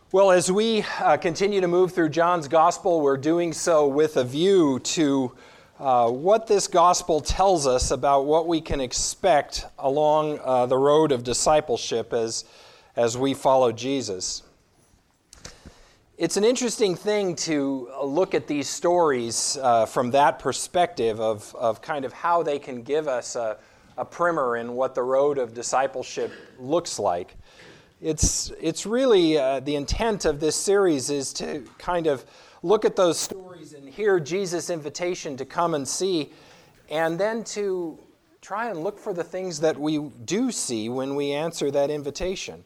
Well, as we continue to move through John's Gospel, we're doing so with a view to what this Gospel tells us about what we can expect along the road of discipleship as we follow Jesus. It's an interesting thing to look at these stories from that perspective of kind of how they can give us a primer in what the road of discipleship looks like. It's really the intent of this series is to kind of look at those stories and hear Jesus' invitation to come and see, and then to try and look for the things that we do see when we answer that invitation.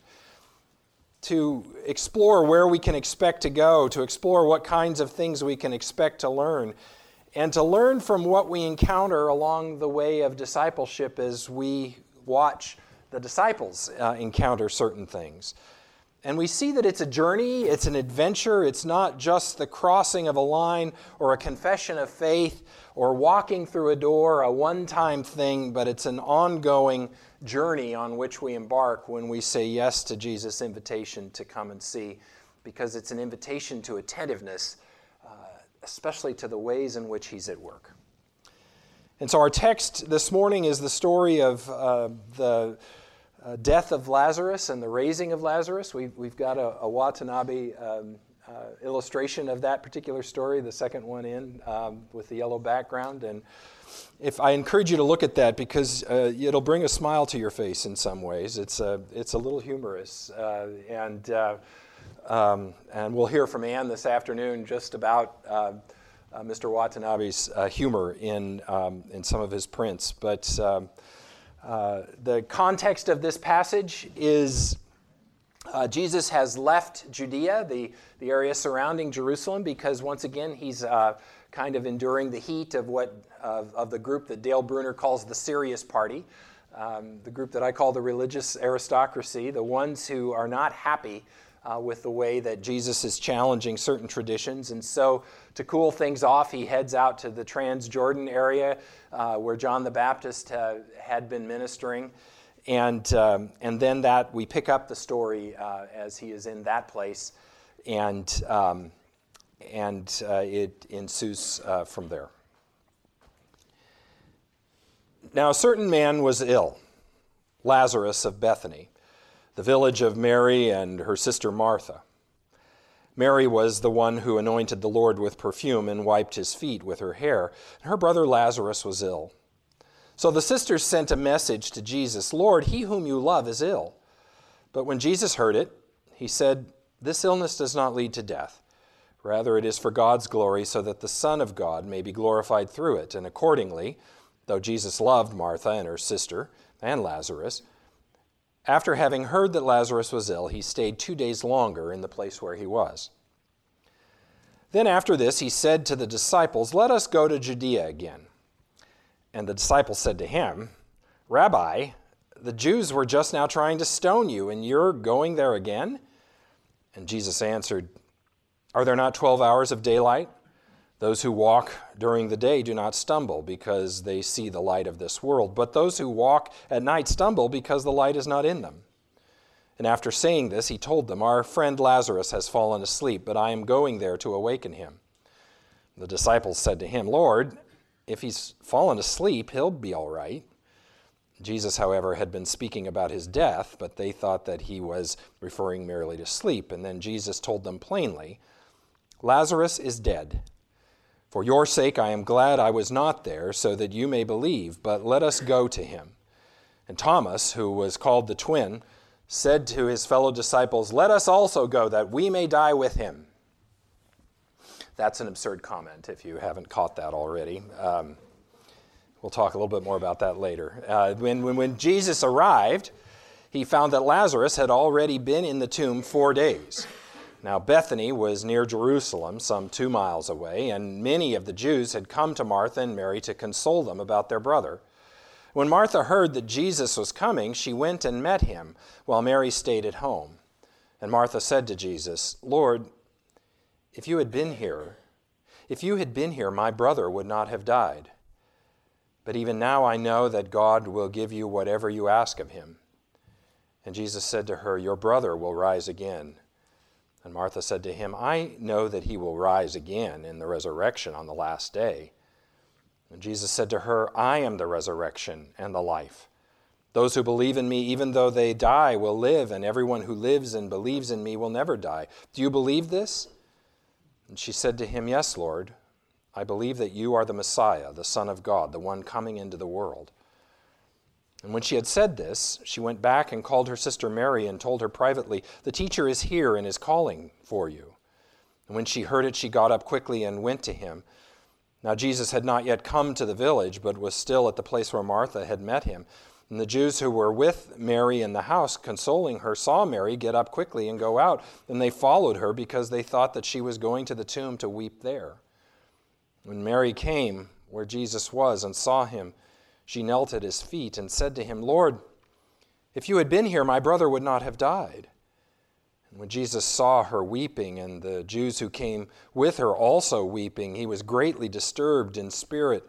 To explore where we can expect to go, to explore what kinds of things we can expect to learn, and to learn from what we encounter along the way of discipleship as we watch the disciples encounter certain things. And we see that it's a journey, it's an adventure, it's not just the crossing of a line or a confession of faith or walking through a door, a one-time thing, but it's an ongoing journey on which we embark when we say yes to Jesus' invitation to come and see, because it's an invitation to attentiveness, especially to the ways in which He's at work. And so our text this morning is the story of the death of Lazarus and the raising of Lazarus. We've got a Watanabe illustration of that particular story, the second one in, with the yellow background. And if I encourage you to look at that, because it'll bring a smile to your face in some ways. It's a little humorous, and we'll hear from Ann this afternoon just about Mr. Watanabe's humor in some of his prints. But the context of this passage is Jesus has left Judea, the area surrounding Jerusalem, because once again he's kind of enduring the heat of of the group that Dale Bruner calls the serious party, the group that I call the religious aristocracy, the ones who are not happy with the way that Jesus is challenging certain traditions. And so to cool things off, he heads out to the Transjordan area where John the Baptist had been ministering. And then that we pick up the story as he is in that place, and it ensues from there. Now a certain man was ill, Lazarus of Bethany, the village of Mary and her sister Martha. Mary was the one who anointed the Lord with perfume and wiped his feet with her hair, and her brother Lazarus was ill. So the sisters sent a message to Jesus, "Lord, he whom you love is ill." But when Jesus heard it, he said, "This illness does not lead to death. Rather, it is for God's glory, so that the Son of God may be glorified through it." And accordingly, though Jesus loved Martha and her sister and Lazarus, after having heard that Lazarus was ill, he stayed 2 days longer in the place where he was. Then after this, he said to the disciples, "Let us go to Judea again." And the disciples said to him, "Rabbi, the Jews were just now trying to stone you, and you're going there again?" And Jesus answered, "Are there not 12 hours of daylight? Those who walk during the day do not stumble because they see the light of this world, but those who walk at night stumble because the light is not in them." And after saying this, he told them, "Our friend Lazarus has fallen asleep, but I am going there to awaken him." The disciples said to him, "Lord, if he's fallen asleep, he'll be all right." Jesus, however, had been speaking about his death, but they thought that he was referring merely to sleep. And then Jesus told them plainly, "Lazarus is dead. For your sake I am glad I was not there, so that you may believe, but let us go to him." And Thomas, who was called the twin, said to his fellow disciples, "Let us also go, that we may die with him." That's an absurd comment, if you haven't caught that already. We'll talk a little bit more about that later. When Jesus arrived, he found that Lazarus had already been in the tomb 4 days. Now Bethany was near Jerusalem, some 2 miles away, and many of the Jews had come to Martha and Mary to console them about their brother. When Martha heard that Jesus was coming, she went and met him, while Mary stayed at home. And Martha said to Jesus, "Lord, if you had been here, my brother would not have died. But even now I know that God will give you whatever you ask of him." And Jesus said to her, "Your brother will rise again." And Martha said to him, I know that he will rise again in the resurrection on the last day. And Jesus said to her, I am the resurrection and the life. Those who believe in me, even though they die, will live, and everyone who lives and believes in me will never die. Do you believe this? And she said to him, Yes, Lord. I believe that you are the Messiah, the Son of God, the one coming into the world. And when she had said this, she went back and called her sister Mary and told her privately, The teacher is here and is calling for you. And when she heard it, she got up quickly and went to him. Now Jesus had not yet come to the village, but was still at the place where Martha had met him. And the Jews who were with Mary in the house, consoling her, saw Mary get up quickly and go out. And they followed her because they thought that she was going to the tomb to weep there. When Mary came where Jesus was and saw him, she knelt at his feet and said to him, Lord, if you had been here, my brother would not have died. And when Jesus saw her weeping, and the Jews who came with her also weeping, he was greatly disturbed in spirit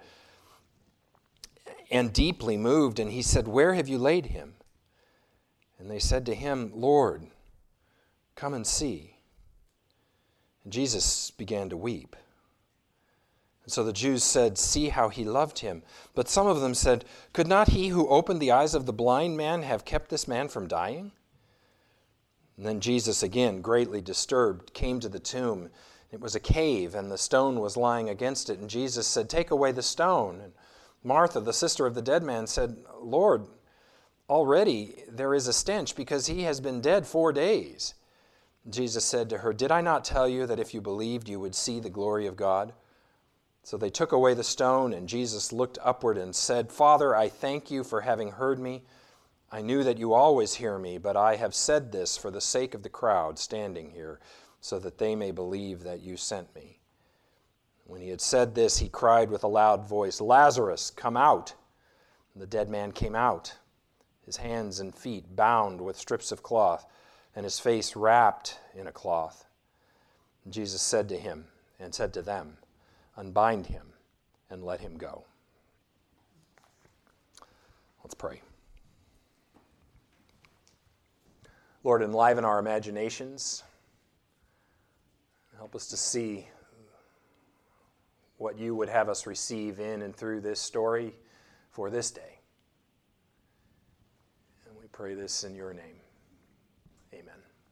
and deeply moved. And he said, Where have you laid him? And they said to him, Lord, come and see. And Jesus began to weep. And so the Jews said, See how he loved him. But some of them said, Could not he who opened the eyes of the blind man have kept this man from dying? And then Jesus, again greatly disturbed, came to the tomb. It was a cave, and the stone was lying against it. And Jesus said, Take away the stone. And Martha, the sister of the dead man, said, Lord, already there is a stench, because he has been dead 4 days. And Jesus said to her, Did I not tell you that if you believed, you would see the glory of God? So they took away the stone, and Jesus looked upward and said, Father, I thank you for having heard me. I knew that you always hear me, but I have said this for the sake of the crowd standing here, so that they may believe that you sent me. When he had said this, he cried with a loud voice, Lazarus, come out. And the dead man came out, his hands and feet bound with strips of cloth, and his face wrapped in a cloth. And Jesus said to him, and said to them, Unbind him and let him go. Let's pray. Lord, enliven our imaginations. Help us to see what you would have us receive in and through this story for this day. And we pray this in your name. Amen.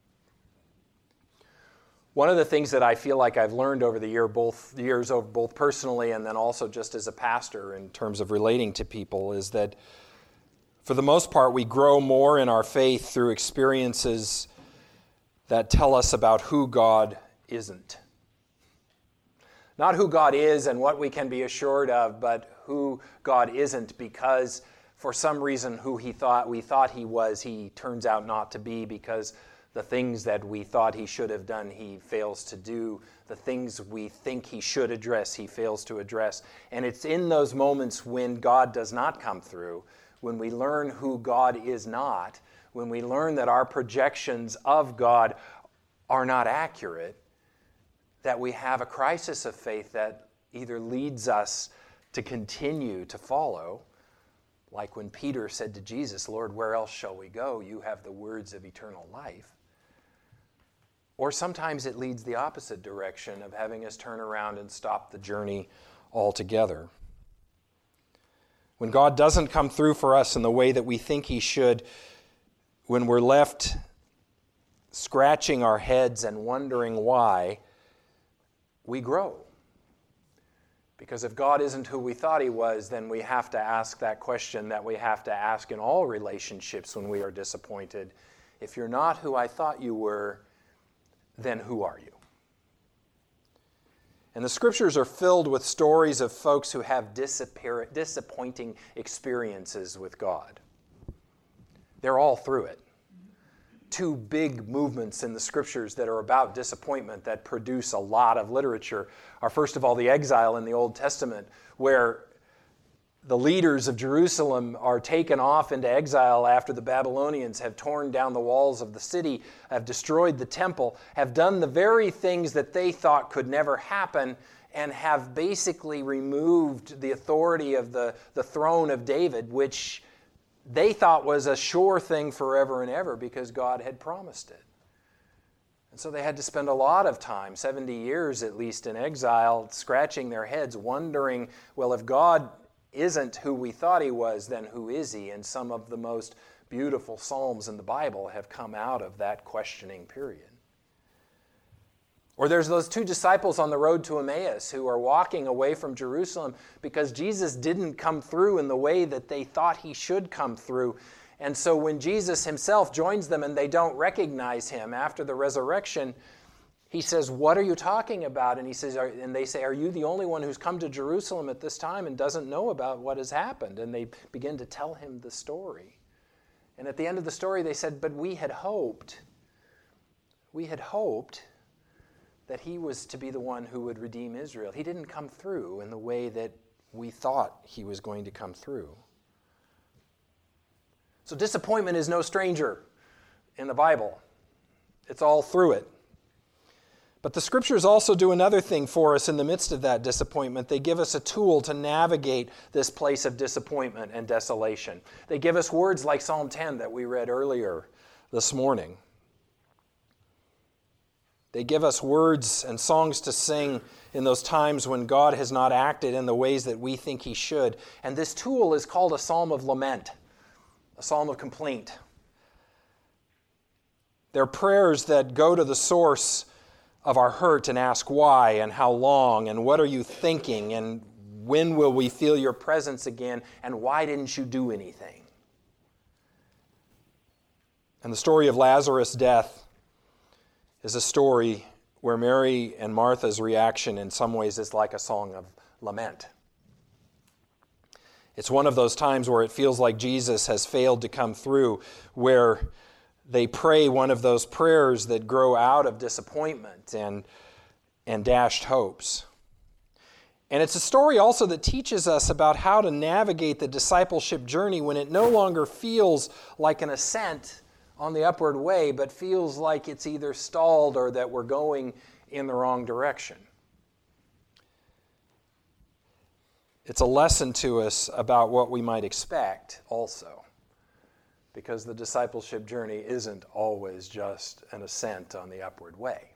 One of the things that I feel like I've learned over the years, both personally and then also just as a pastor in terms of relating to people, is that for the most part we grow more in our faith through experiences that tell us about who God isn't. Not who God is and what we can be assured of, but who God isn't, because for some reason who we thought he was, he turns out not to be, because the things that we thought he should have done, he fails to do. The things we think he should address, he fails to address. And it's in those moments when God does not come through, when we learn who God is not, when we learn that our projections of God are not accurate, that we have a crisis of faith that either leads us to continue to follow, like when Peter said to Jesus, Lord, where else shall we go? You have the words of eternal life. Or sometimes it leads the opposite direction of having us turn around and stop the journey altogether. When God doesn't come through for us in the way that we think he should, when we're left scratching our heads and wondering why, we grow. Because if God isn't who we thought he was, then we have to ask that question that we have to ask in all relationships when we are disappointed. If you're not who I thought you were, then who are you? And the scriptures are filled with stories of folks who have disappointing experiences with God. They're all through it. Two big movements in the scriptures that are about disappointment that produce a lot of literature are, first of all, the exile in the Old Testament, where the leaders of Jerusalem are taken off into exile after the Babylonians have torn down the walls of the city, have destroyed the temple, have done the very things that they thought could never happen, and have basically removed the authority of the throne of David, which they thought was a sure thing forever and ever because God had promised it. And so they had to spend a lot of time, 70 years at least, in exile, scratching their heads, wondering, well, if God isn't who we thought he was, then who is he? And some of the most beautiful psalms in the Bible have come out of that questioning period. Or there's those two disciples on the road to Emmaus who are walking away from Jerusalem because Jesus didn't come through in the way that they thought he should come through. And so when Jesus himself joins them and they don't recognize him after the resurrection, he says, "What are you talking about?" And he says, and they say, "Are you the only one who's come to Jerusalem at this time and doesn't know about what has happened?" And they begin to tell him the story. And at the end of the story, they said, "But we had hoped that he was to be the one who would redeem Israel. He didn't come through in the way that we thought he was going to come through." So disappointment is no stranger in the Bible. It's all through it. But the Scriptures also do another thing for us in the midst of that disappointment. They give us a tool to navigate this place of disappointment and desolation. They give us words like Psalm 10 that we read earlier this morning. They give us words and songs to sing in those times when God has not acted in the ways that we think he should. And this tool is called a psalm of lament, a psalm of complaint. They're prayers that go to the source of our hurt and ask why and how long and what are you thinking and when will we feel your presence again and why didn't you do anything? And the story of Lazarus' death is a story where Mary and Martha's reaction in some ways is like a song of lament. It's one of those times where it feels like Jesus has failed to come through, where they pray one of those prayers that grow out of disappointment and dashed hopes. And it's a story also that teaches us about how to navigate the discipleship journey when it no longer feels like an ascent on the upward way, but feels like it's either stalled or that we're going in the wrong direction. It's a lesson to us about what we might expect also, because the discipleship journey isn't always just an ascent on the upward way.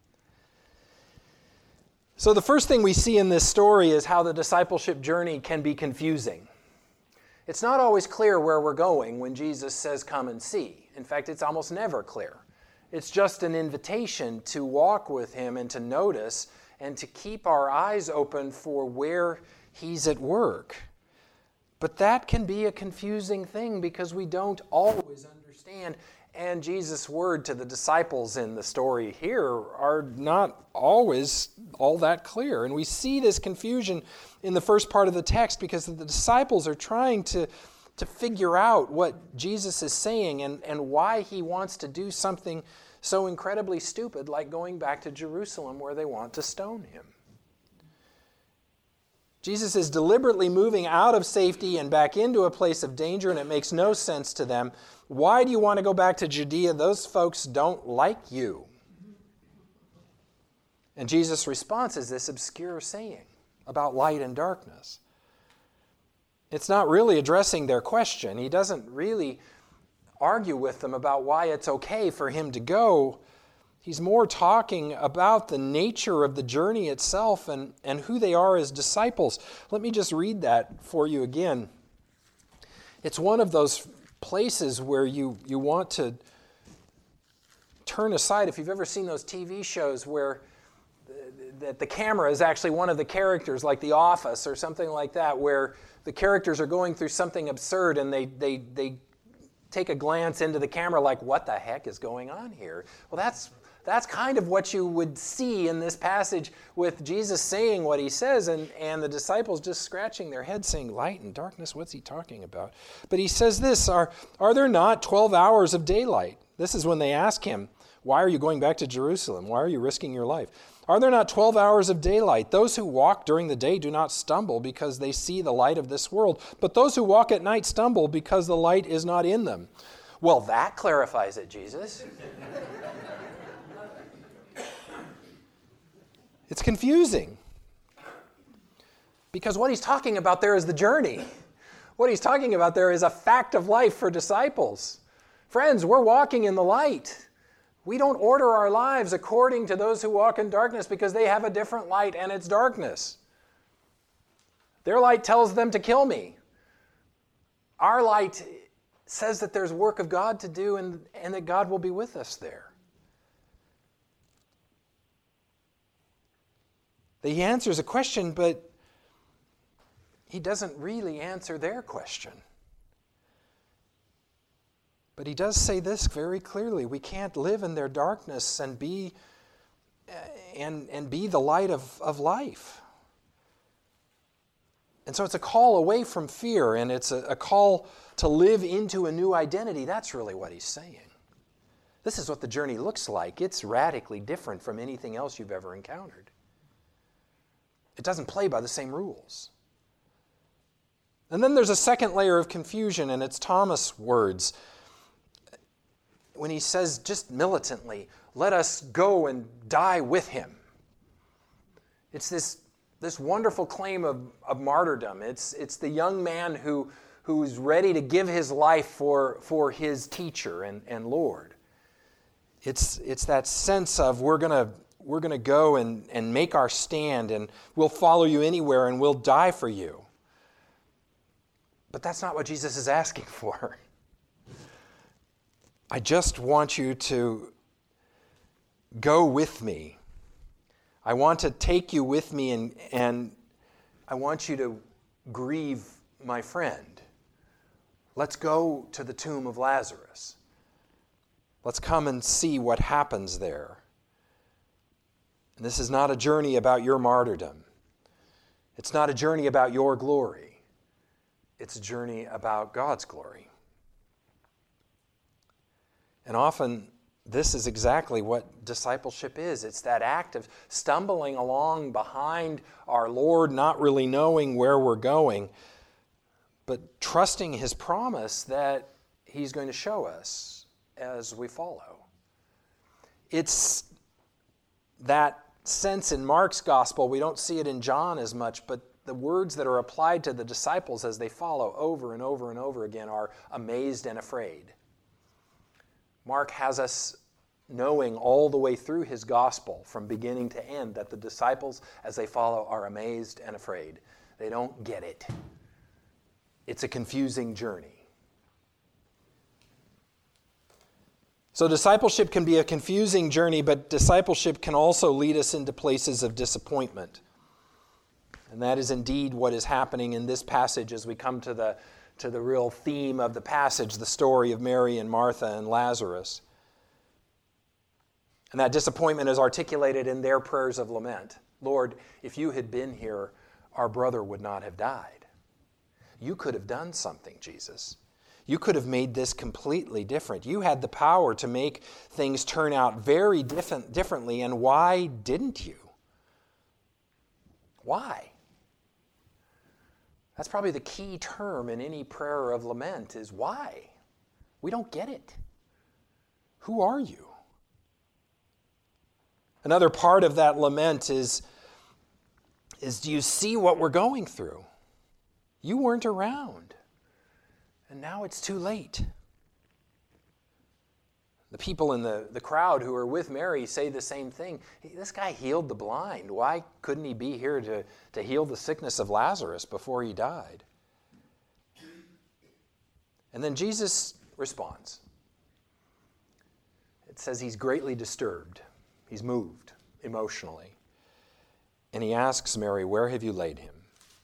So the first thing we see in this story is how the discipleship journey can be confusing. It's not always clear where we're going when Jesus says, "Come and see." In fact, it's almost never clear. It's just an invitation to walk with him and to notice and to keep our eyes open for where he's at work. But that can be a confusing thing because we don't always understand. And Jesus' word to the disciples in the story here are not always all that clear. And we see this confusion in the first part of the text because the disciples are trying to figure out what Jesus is saying and why he wants to do something so incredibly stupid like going back to Jerusalem where they want to stone him. Jesus is deliberately moving out of safety and back into a place of danger, and it makes no sense to them. Why do you want to go back to Judea? Those folks don't like you. And Jesus' response is this obscure saying about light and darkness. It's not really addressing their question. He doesn't really argue with them about why it's okay for him to go. He's more talking about the nature of the journey itself and who they are as disciples. Let me just read that for you again. It's one of those places where you want to turn aside. If you've ever seen those TV shows where the camera is actually one of the characters, like The Office or something like that, where the characters are going through something absurd and they take a glance into the camera like, what the heck is going on here? Well, that's kind of what you would see in this passage with Jesus saying what he says and the disciples just scratching their heads saying, light and darkness, what's he talking about? But he says this, are there not 12 hours of daylight? This is when they ask him, why are you going back to Jerusalem? Why are you risking your life? Are there not 12 hours of daylight? Those who walk during the day do not stumble because they see the light of this world, but those who walk at night stumble because the light is not in them. Well, that clarifies it, Jesus. It's confusing because what he's talking about there is the journey. What he's talking about there is a fact of life for disciples. Friends, we're walking in the light. We don't order our lives according to those who walk in darkness because they have a different light and it's darkness. Their light tells them to kill me. Our light says that there's work of God to do and that God will be with us there. He answers a question, but he doesn't really answer their question. But he does say this very clearly. We can't live in their darkness and be the light of life. And so it's a call away from fear, and it's a call to live into a new identity. That's really what he's saying. This is what the journey looks like. It's radically different from anything else you've ever encountered. It doesn't play by the same rules. And then there's a second layer of confusion, and it's Thomas' words. When he says just militantly, let us go and die with him. It's this wonderful claim of martyrdom. It's the young man who's ready to give his life for his teacher and Lord. It's that sense of we're gonna go and make our stand, and we'll follow you anywhere, and we'll die for you. But that's not what Jesus is asking for. I just want you to go with me. I want to take you with me, and I want you to grieve my friend. Let's go to the tomb of Lazarus. Let's come and see what happens there. And this is not a journey about your martyrdom. It's not a journey about your glory. It's a journey about God's glory. And often, this is exactly what discipleship is. It's that act of stumbling along behind our Lord, not really knowing where we're going, but trusting His promise that He's going to show us as we follow. It's that sense in Mark's gospel. We don't see it in John as much, but the words that are applied to the disciples as they follow over and over and over again are amazed and afraid. Mark has us knowing all the way through his gospel from beginning to end that the disciples, as they follow, are amazed and afraid. They don't get it. It's a confusing journey. So discipleship can be a confusing journey, but discipleship can also lead us into places of disappointment. And that is indeed what is happening in this passage as we come to the real theme of the passage, the story of Mary and Martha and Lazarus. And that disappointment is articulated in their prayers of lament. Lord, if you had been here, our brother would not have died. You could have done something, Jesus. You could have made this completely different. You had the power to make things turn out very differently, and why didn't you? Why? That's probably the key term in any prayer of lament is why? We don't get it. Who are you? Another part of that lament is do you see what we're going through? You weren't around, and now it's too late. The people in the crowd who are with Mary say the same thing. This guy healed the blind. Why couldn't he be here to heal the sickness of Lazarus before he died? And then Jesus responds. It says he's greatly disturbed. He's moved emotionally. And he asks Mary, "Where have you laid him?"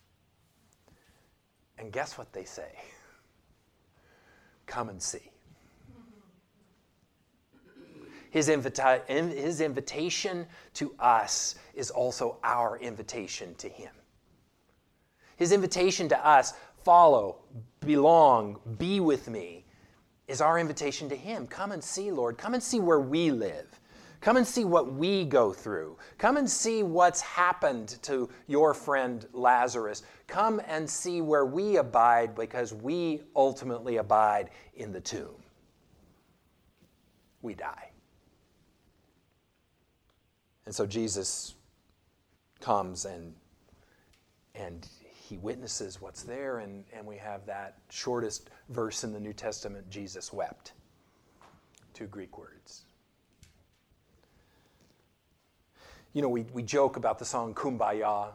And guess what they say? Come and see. His invitation to us is also our invitation to him. His invitation to us, follow, belong, be with me, is our invitation to him. Come and see, Lord. Come and see where we live. Come and see what we go through. Come and see what's happened to your friend Lazarus. Come and see where we abide, because we ultimately abide in the tomb. We die. And so Jesus comes and he witnesses what's there, and we have that shortest verse in the New Testament, Jesus wept. 2 Greek words. we joke about the song Kumbaya,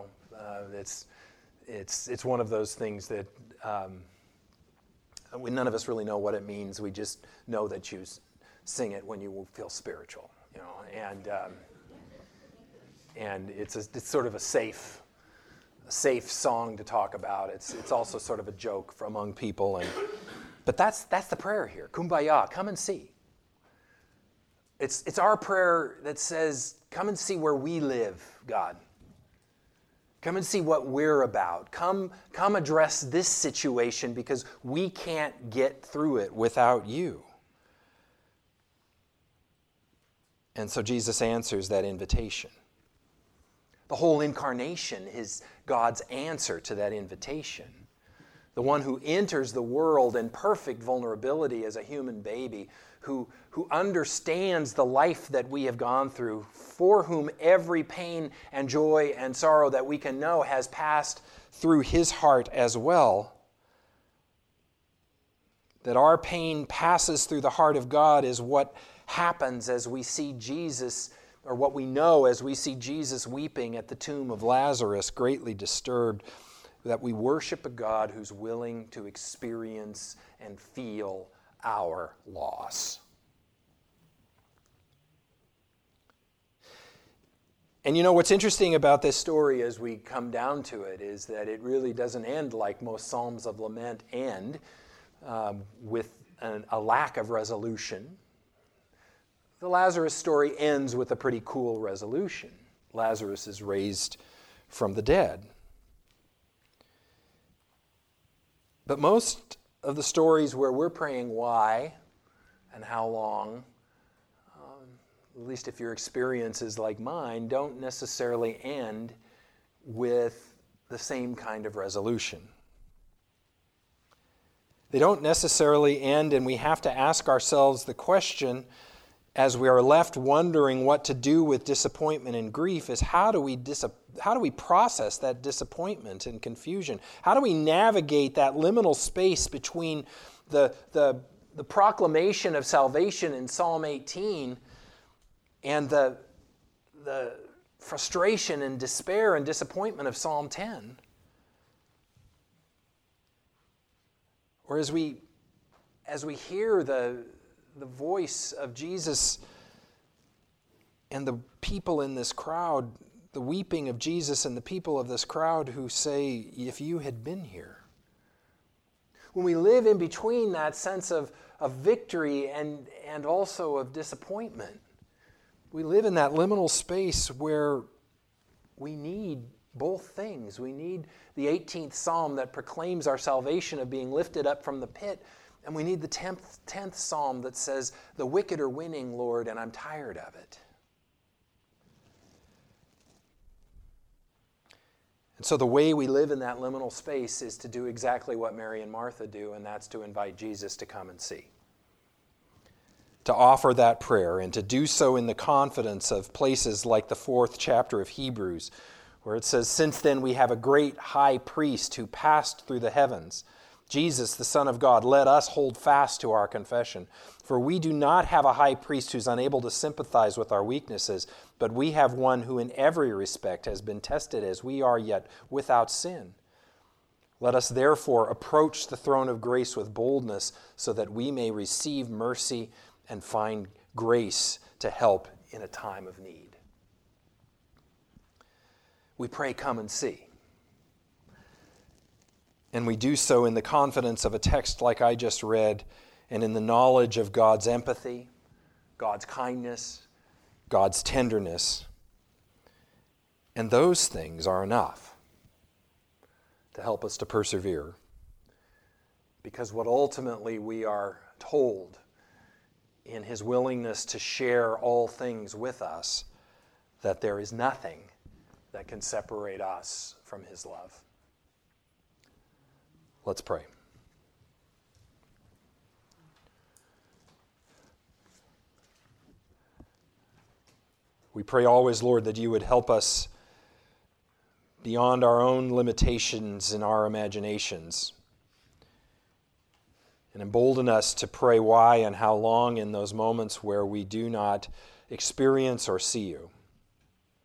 it's one of those things that none of us really know what it means. We just know that you sing it when you feel spiritual, and it's sort of a safe song to talk about. It's also sort of a joke among people, but that's the prayer here. Kumbaya, come and see. It's our prayer that says, come and see where we live, God. Come and see what we're about. Come address this situation because we can't get through it without you. And so Jesus answers that invitation. The whole incarnation is God's answer to that invitation. The one who enters the world in perfect vulnerability as a human baby, who understands the life that we have gone through, for whom every pain and joy and sorrow that we can know has passed through his heart as well. That our pain passes through the heart of God is what happens as we see Jesus, or what we know as we see Jesus weeping at the tomb of Lazarus, greatly disturbed, that we worship a God who's willing to experience and feel our loss. And what's interesting about this story as we come down to it is that it really doesn't end like most Psalms of Lament end, with a lack of resolution. The Lazarus story ends with a pretty cool resolution. Lazarus is raised from the dead. But most of the stories where we're praying why and how long, at least if your experience is like mine, don't necessarily end with the same kind of resolution. They don't necessarily end, and we have to ask ourselves the question, as we are left wondering what to do with disappointment and grief, is how do we process that disappointment and confusion? How do we navigate that liminal space between the proclamation of salvation in Psalm 18 and the frustration and despair and disappointment of Psalm 10? Or as we hear the voice of Jesus and the people in this crowd, the weeping of Jesus and the people of this crowd who say, if you had been here. When we live in between that sense of victory and also of disappointment, we live in that liminal space where we need both things. We need the 18th Psalm that proclaims our salvation of being lifted up from the pit, and we need the 10th Psalm that says, the wicked are winning, Lord, and I'm tired of it. And so the way we live in that liminal space is to do exactly what Mary and Martha do, and that's to invite Jesus to come and see. To offer that prayer, and to do so in the confidence of places like the 4th chapter of Hebrews, where it says, since then we have a great high priest who passed through the heavens, Jesus, the Son of God. Let us hold fast to our confession. For we do not have a high priest who's unable to sympathize with our weaknesses, but we have one who in every respect has been tested as we are, yet without sin. Let us therefore approach the throne of grace with boldness, so that we may receive mercy and find grace to help in a time of need. We pray, come and see. And we do so in the confidence of a text like I just read, and in the knowledge of God's empathy, God's kindness, God's tenderness. And those things are enough to help us to persevere. Because what ultimately we are told in his willingness to share all things with us, that there is nothing that can separate us from his love. Let's pray. We pray always, Lord, that you would help us beyond our own limitations and our imaginations, and embolden us to pray why and how long in those moments where we do not experience or see you.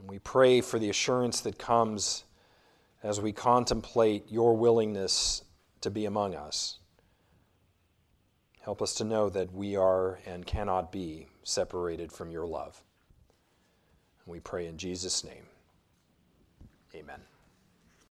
And we pray for the assurance that comes as we contemplate your willingness to be among us. Help us to know that we are and cannot be separated from your love. And we pray in Jesus' name. Amen.